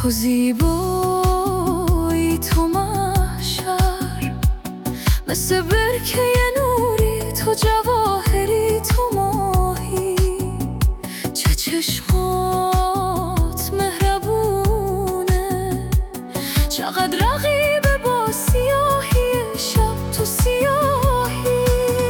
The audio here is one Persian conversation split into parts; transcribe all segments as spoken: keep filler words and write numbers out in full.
تو زیبایی، تو محشر، مثل برکه نوری، تو جواهری، تو ماهی. چه چشمات مهربونه، چقدر رقیبه با سیاهی شب تو سیاهی.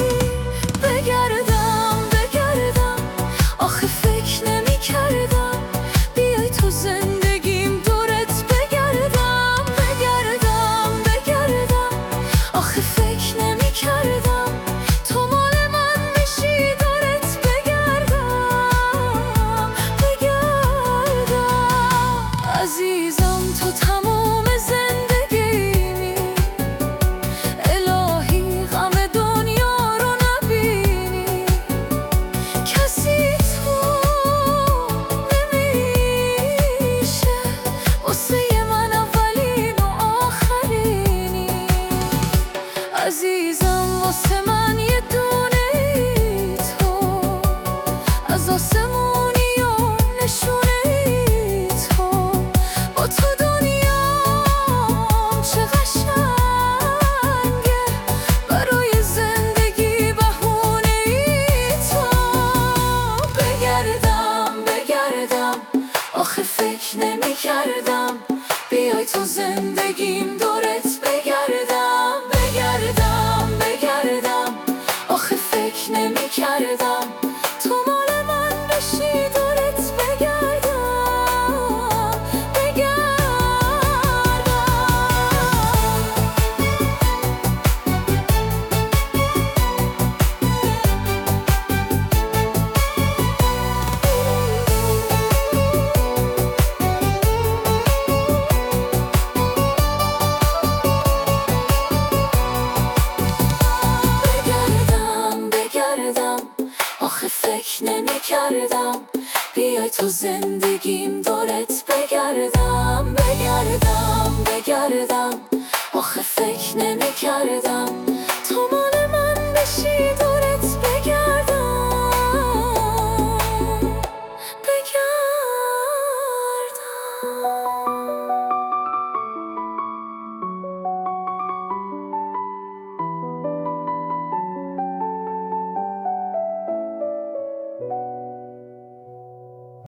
بگردم بگردم آخه فکر نمی کردم بیای تو زندگیم دورت بگردم. بگردم بگردم آخه فکر نمی کردم تو مال من بشی دورت بگردم. بگردم عزیزم تو تمام زندگیمی، الهی غم دنیا رو نبینی. کسی تو نمیشه واسه من اولین و آخرینی. عزیزم واسه من یه دونه ای تو، از آسمونی و نشونه ای تو. با تو دنیام چه قشنگه، برای زندگی بهونه ای تو. بگردم بگردم آخه فکر نمی کردم بیای تو زندگیم دورت بگردم. بگردم بگردم آخه فکر نمی کردم تو مال من بشی دورت بگردم. بگردم بگردم بگردم آخه فکر نمی کردم بیای تو زندگیم دورت بگردم. بگردم بگردم آخه فکر نمی کردم تو مال من بشی دورت